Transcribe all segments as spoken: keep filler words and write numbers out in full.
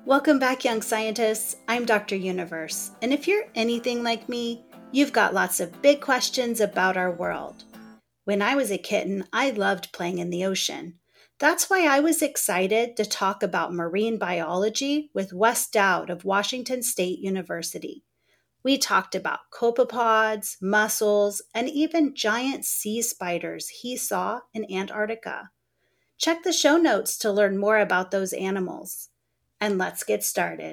Welcome back, young scientists. I'm Doctor Universe, and if you're anything like me, you've got lots of big questions about our world. When I was a kitten, I loved playing in the ocean. That's why I was excited to talk about marine biology with Wes Dowd of Washington State University. We talked about copepods, mussels, and even giant sea spiders he saw in Antarctica. Check the show notes to learn more about those animals. And let's get started.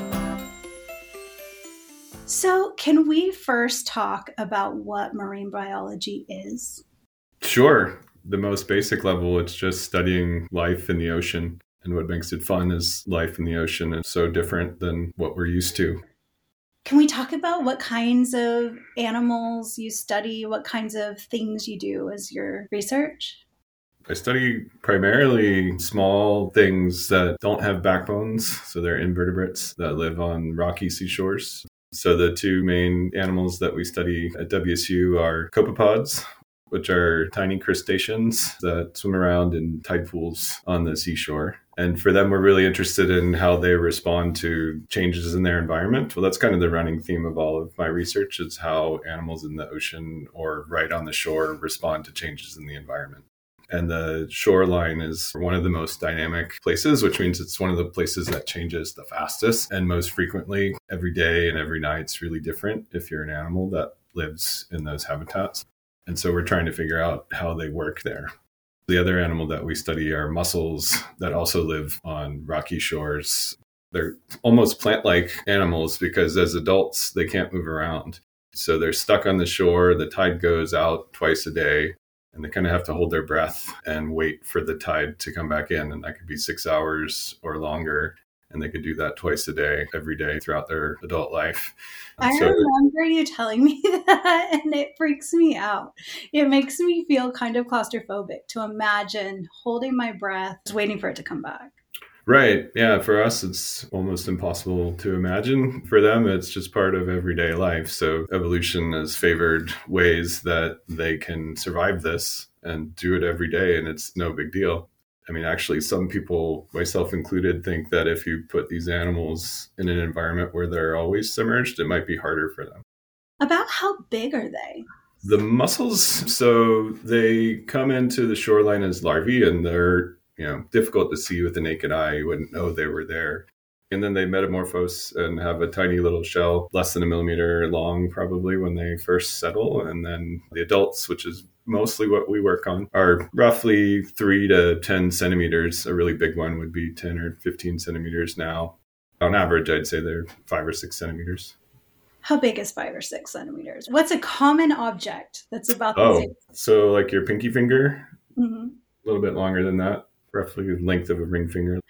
So, can we first talk about what marine biology is? Sure. The most basic level, it's just studying life in the ocean. And what makes it fun is life in the ocean is so different than what we're used to. Can we talk about what kinds of animals you study, what kinds of things you do as your research? I study primarily small things that don't have backbones. So they're invertebrates that live on rocky seashores. So the two main animals that we study at W S U are copepods, which are tiny crustaceans that swim around in tide pools on the seashore. And for them, we're really interested in how they respond to changes in their environment. Well, that's kind of the running theme of all of my research, is how animals in the ocean or right on the shore respond to changes in the environment. And the shoreline is one of the most dynamic places, which means it's one of the places that changes the fastest and most frequently. Every day and every night's really different if you're an animal that lives in those habitats. And so we're trying to figure out how they work there. The other animal that we study are mussels that also live on rocky shores. They're almost plant-like animals because as adults, they can't move around. So they're stuck on the shore. The tide goes out twice a day. And they kind of have to hold their breath and wait for the tide to come back in. And that could be six hours or longer. And they could do that twice a day, every day throughout their adult life. I so, remember you telling me that, and it freaks me out. It makes me feel kind of claustrophobic to imagine holding my breath, just waiting for it to come back. Right. Yeah. For us, it's almost impossible to imagine. For them, it's just part of everyday life. So evolution has favored ways that they can survive this and do it every day. And it's no big deal. I mean, actually, some people, myself included, think that if you put these animals in an environment where they're always submerged, it might be harder for them. About how big are they? The mussels, so they come into the shoreline as larvae, and they're you know, difficult to see with the naked eye. You wouldn't know they were there. And then they metamorphose and have a tiny little shell, less than a millimeter long, probably, when they first settle. And then the adults, which is mostly what we work on, are roughly three to ten centimeters. A really big one would be ten or fifteen centimeters now. On average, I'd say they're five or six centimeters. How big is five or six centimeters? What's a common object that's about the oh, same? So like your pinky finger, mm-hmm. A little bit longer than that. Roughly the length of a ring finger.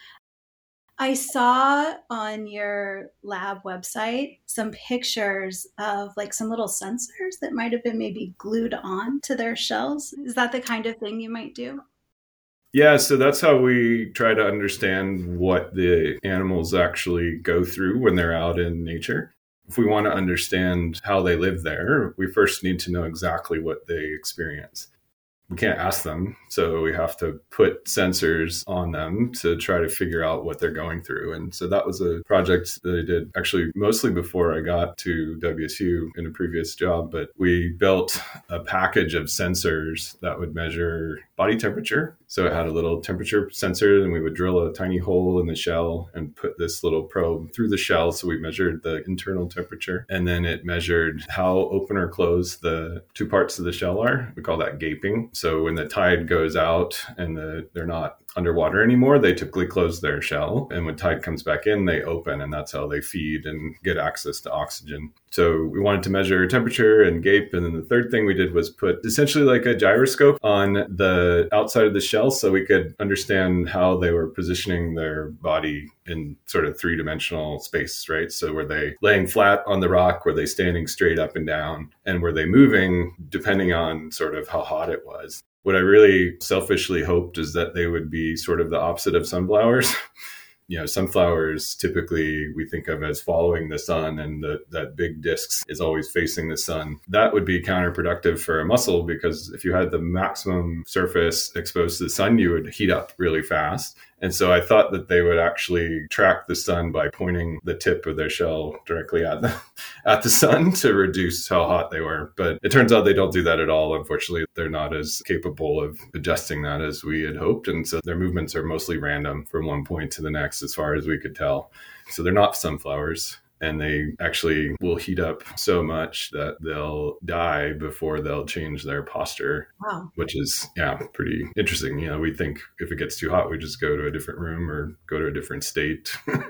I saw on your lab website some pictures of like some little sensors that might have been maybe glued on to their shells. Is that the kind of thing you might do? Yeah, so that's how we try to understand what the animals actually go through when they're out in nature. If we want to understand how they live there, we first need to know exactly what they experience. We can't ask them, so we have to put sensors on them to try to figure out what they're going through. And so that was a project that I did actually mostly before I got to W S U in a previous job. But we built a package of sensors that would measure body temperature. So it had a little temperature sensor, and we would drill a tiny hole in the shell and put this little probe through the shell. So we measured the internal temperature, and then it measured how open or closed the two parts of the shell are. We call that gaping. So when the tide goes out and the, they're not underwater anymore, they typically close their shell. And when tide comes back in, they open, and that's how they feed and get access to oxygen. So we wanted to measure temperature and gape. And then the third thing we did was put essentially like a gyroscope on the outside of the shell so we could understand how they were positioning their body in sort of three-dimensional space, right? So were they laying flat on the rock? Were they standing straight up and down? And were they moving depending on sort of how hot it was? What I really selfishly hoped is that they would be sort of the opposite of sunflowers. You know, sunflowers typically we think of as following the sun, and the, that big disc is always facing the sun. That would be counterproductive for a mussel, because if you had the maximum surface exposed to the sun, you would heat up really fast. And so I thought that they would actually track the sun by pointing the tip of their shell directly at the, at the sun to reduce how hot they were. But it turns out they don't do that at all. Unfortunately, they're not as capable of adjusting that as we had hoped. And so their movements are mostly random from one point to the next, as far as we could tell. So they're not sunflowers. And they actually will heat up so much that they'll die before they'll change their posture. Wow. Which is, yeah, pretty interesting. You know, we think if it gets too hot, we just go to a different room or go to a different state.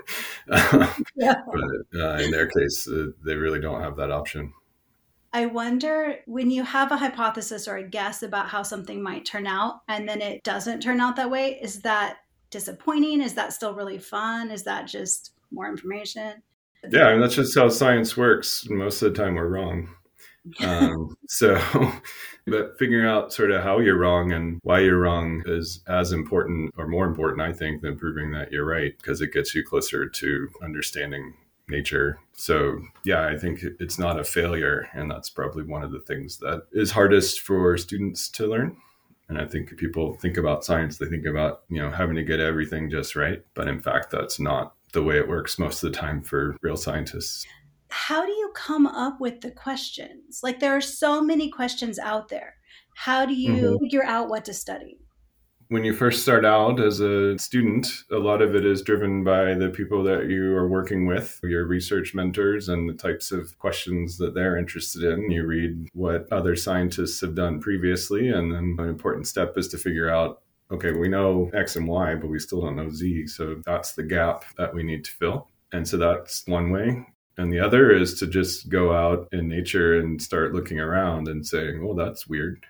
Yeah. But uh, in their case, uh, they really don't have that option. I wonder, when you have a hypothesis or a guess about how something might turn out, and then it doesn't turn out that way, is that disappointing? Is that still really fun? Is that just more information? Yeah, and that's just how science works. Most of the time we're wrong. Um, so, but figuring out sort of how you're wrong and why you're wrong is as important or more important, I think, than proving that you're right, because it gets you closer to understanding nature. So, yeah, I think it's not a failure. And that's probably one of the things that is hardest for students to learn. And I think people think about science, they think about, you know, having to get everything just right. But in fact, that's not the way it works most of the time for real scientists. How do you come up with the questions? Like, there are so many questions out there. How do you mm-hmm. figure out what to study? When you first start out as a student, a lot of it is driven by the people that you are working with, your research mentors, and the types of questions that they're interested in. You read what other scientists have done previously, and then an important step is to figure out, okay, we know X and Y, but we still don't know Z. So that's the gap that we need to fill. And so that's one way. And the other is to just go out in nature and start looking around and saying, well, that's weird.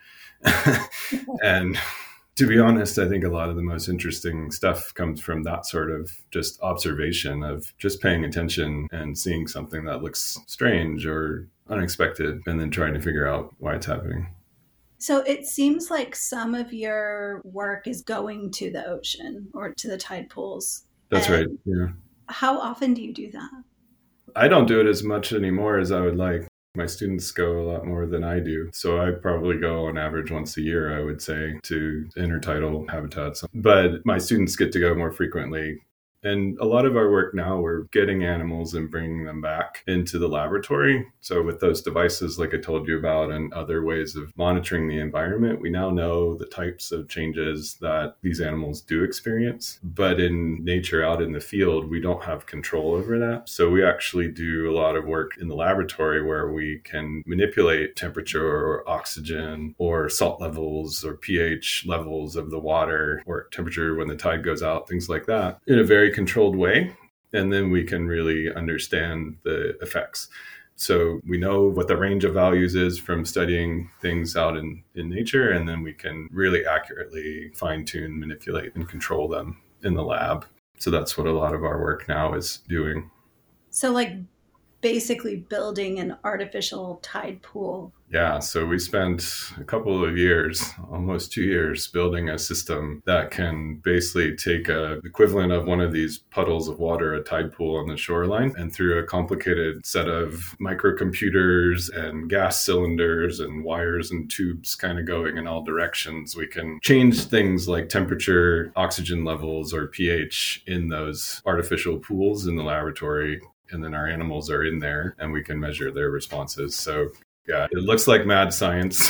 And to be honest, I think a lot of the most interesting stuff comes from that sort of just observation of just paying attention and seeing something that looks strange or unexpected, and then trying to figure out why it's happening. So it seems like some of your work is going to the ocean or to the tide pools. That's and right. Yeah. How often do you do that? I don't do it as much anymore as I would like. My students go a lot more than I do. So I probably go on average once a year, I would say, to intertidal habitats. But my students get to go more frequently. And a lot of our work now, we're getting animals and bringing them back into the laboratory. So with those devices, like I told you about, and other ways of monitoring the environment, we now know the types of changes that these animals do experience. But in nature, out in the field, we don't have control over that. So we actually do a lot of work in the laboratory where we can manipulate temperature or oxygen or salt levels or pH levels of the water or temperature when the tide goes out, things like that, in a very controlled way, and then we can really understand the effects. So we know what the range of values is from studying things out in, in nature, and then we can really accurately fine-tune, manipulate, and control them in the lab. So that's what a lot of our work now is doing. So like basically building an artificial tide pool. Yeah, so we spent a couple of years, almost two years, building a system that can basically take a equivalent of one of these puddles of water, a tide pool on the shoreline, and through a complicated set of microcomputers and gas cylinders and wires and tubes kind of going in all directions, we can change things like temperature, oxygen levels, or pH in those artificial pools in the laboratory. And then our animals are in there and we can measure their responses. So yeah, it looks like mad science.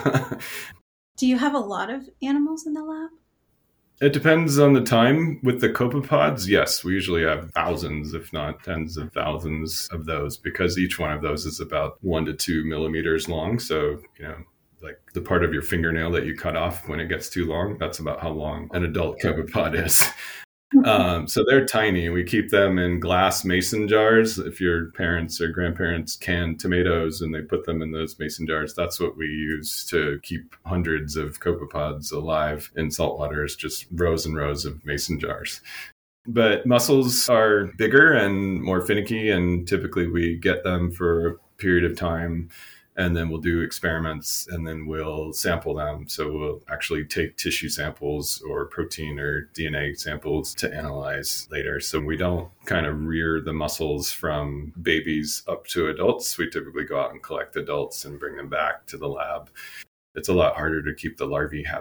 Do you have a lot of animals in the lab? It depends on the time. With the copepods, yes, we usually have thousands, if not tens of thousands of those, because each one of those is about one to two millimeters long. So, you know, like the part of your fingernail that you cut off when it gets too long, that's about how long an adult copepod is. Um, so they're tiny. We keep them in glass mason jars. If your parents or grandparents can tomatoes and they put them in those mason jars, that's what we use to keep hundreds of copepods alive in saltwater, is just rows and rows of mason jars. But mussels are bigger and more finicky, and typically we get them for a period of time. And then we'll do experiments and then we'll sample them. So we'll actually take tissue samples or protein or D N A samples to analyze later. So we don't kind of rear the mussels from babies up to adults. We typically go out and collect adults and bring them back to the lab. It's a lot harder to keep the larvae happy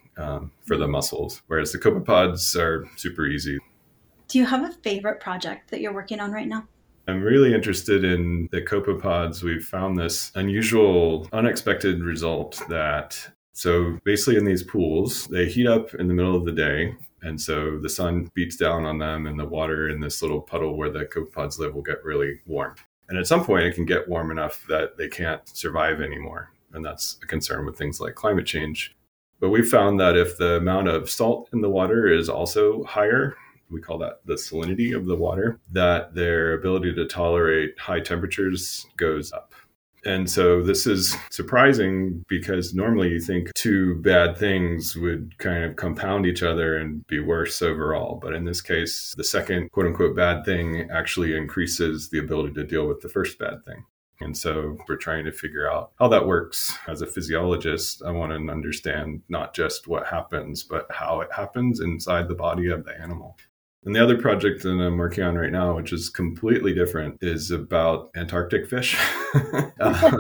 um, for the mussels, whereas the copepods are super easy. Do you have a favorite project that you're working on right now? I'm really interested in the copepods. We've found this unusual, unexpected result that, so basically in these pools, they heat up in the middle of the day. And so the sun beats down on them and the water in this little puddle where the copepods live will get really warm. And at some point it can get warm enough that they can't survive anymore. And that's a concern with things like climate change. But we found that if the amount of salt in the water is also higher, we call that the salinity of the water, that their ability to tolerate high temperatures goes up. And so this is surprising because normally you think two bad things would kind of compound each other and be worse overall. But in this case, the second quote unquote bad thing actually increases the ability to deal with the first bad thing. And so we're trying to figure out how that works. As a physiologist, I want to understand not just what happens, but how it happens inside the body of the animal. And the other project that I'm working on right now, which is completely different, is about Antarctic fish. uh,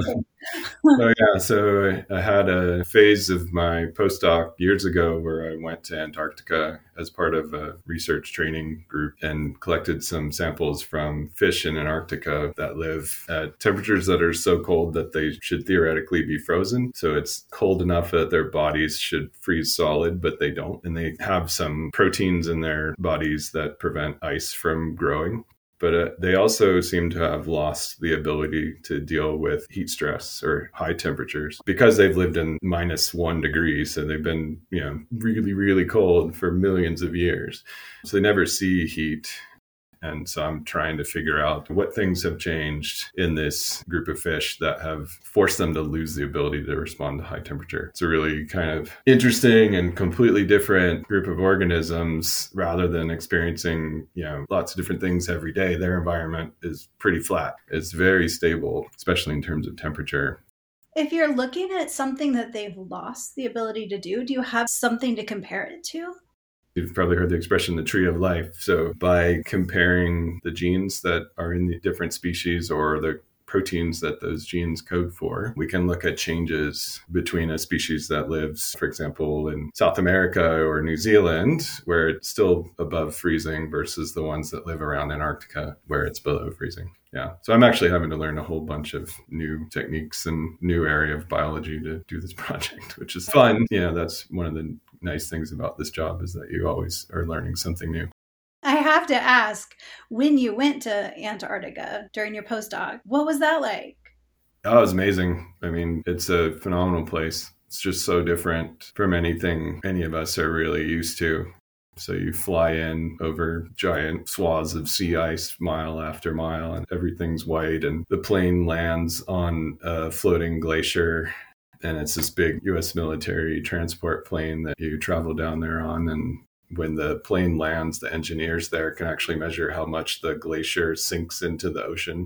so yeah, so I had a phase of my postdoc years ago where I went to Antarctica as part of a research training group and collected some samples from fish in Antarctica that live at temperatures that are so cold that they should theoretically be frozen. So it's cold enough that their bodies should freeze solid, but they don't. And they have some proteins in their bodies that prevent ice from growing. But uh, they also seem to have lost the ability to deal with heat stress or high temperatures because they've lived in minus one degree. So they've been, you know, really, really cold for millions of years. So they never see heat. And so I'm trying to figure out what things have changed in this group of fish that have forced them to lose the ability to respond to high temperature. It's a really kind of interesting and completely different group of organisms. Rather than experiencing, you know, lots of different things every day, their environment is pretty flat. It's very stable, especially in terms of temperature. If you're looking at something that they've lost the ability to do, do you have something to compare it to? You've probably heard the expression, the tree of life. So by comparing the genes that are in the different species or the proteins that those genes code for, we can look at changes between a species that lives, for example, in South America or New Zealand, where it's still above freezing versus the ones that live around Antarctica, where it's below freezing. Yeah. So I'm actually having to learn a whole bunch of new techniques and new area of biology to do this project, which is fun. Yeah, that's one of the nice things about this job is that you always are learning something new. I have to ask, when you went to Antarctica during your postdoc, what was that like? Oh, it was amazing. I mean, it's a phenomenal place. It's just so different from anything any of us are really used to. So you fly in over giant swaths of sea ice mile after mile, and everything's white, and the plane lands on a floating glacier. And it's this big U S military transport plane that you travel down there on. And when the plane lands, the engineers there can actually measure how much the glacier sinks into the ocean.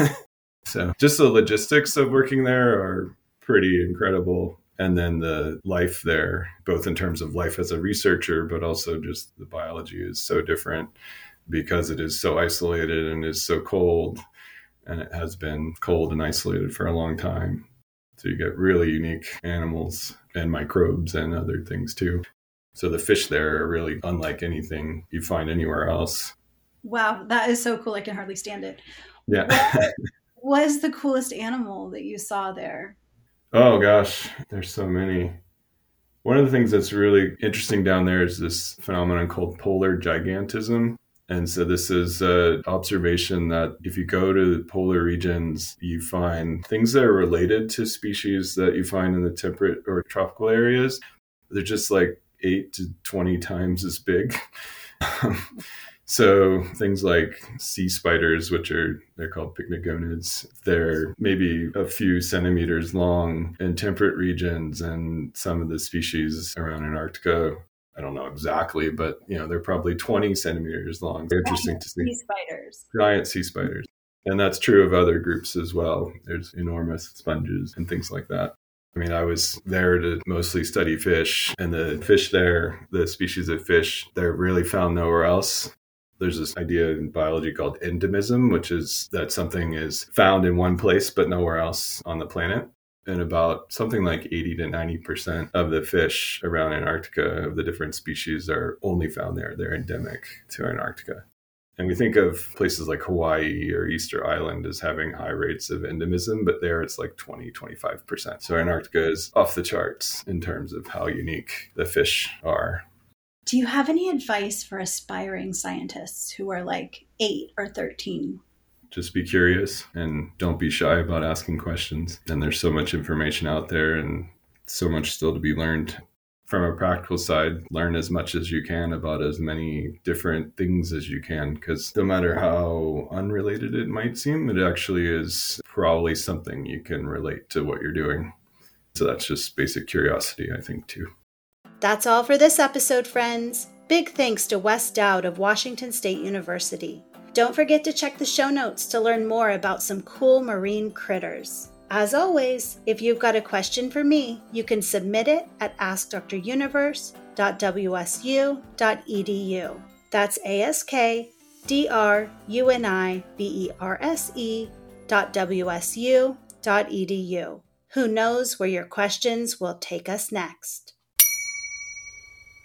So just the logistics of working there are pretty incredible. And then the life there, both in terms of life as a researcher, but also just the biology is so different because it is so isolated and is so cold. And it has been cold and isolated for a long time. So you get really unique animals and microbes and other things too. So the fish there are really unlike anything you find anywhere else. Wow, that is so cool. I can hardly stand it. Yeah. What was the coolest animal that you saw there? Oh gosh, there's so many. One of the things that's really interesting down there is this phenomenon called polar gigantism. And so this is an observation that if you go to the polar regions, you find things that are related to species that you find in the temperate or tropical areas. They're just like eight to twenty times as big. So things like sea spiders, which are, they're called pycnogonids, they're maybe a few centimeters long in temperate regions, and some of the species around Antarctica, I don't know exactly, but you know, they're probably twenty centimeters long. They're interesting to see. Sea spiders. Giant sea spiders. And that's true of other groups as well. There's enormous sponges and things like that. I mean, I was there to mostly study fish, and the fish there, the species of fish, they're really found nowhere else. There's this idea in biology called endemism, which is that something is found in one place but nowhere else on the planet. And about something like eighty to ninety percent of the fish around Antarctica of the different species are only found there. They're endemic to Antarctica. And we think of places like Hawaii or Easter Island as having high rates of endemism, but there it's like twenty, twenty-five percent. So Antarctica is off the charts in terms of how unique the fish are. Do you have any advice for aspiring scientists who are like eight or thirteen? Just be curious and don't be shy about asking questions. And there's so much information out there and so much still to be learned. From a practical side, learn as much as you can about as many different things as you can, because no matter how unrelated it might seem, it actually is probably something you can relate to what you're doing. So that's just basic curiosity, I think, too. That's all for this episode, friends. Big thanks to Wes Dowd of Washington State University. Don't forget to check the show notes to learn more about some cool marine critters. As always, if you've got a question for me, you can submit it at ask dr universe dot w s u dot e d u. That's A S K D R U N I V E R S E dot W S U dot E D U. Who knows where your questions will take us next?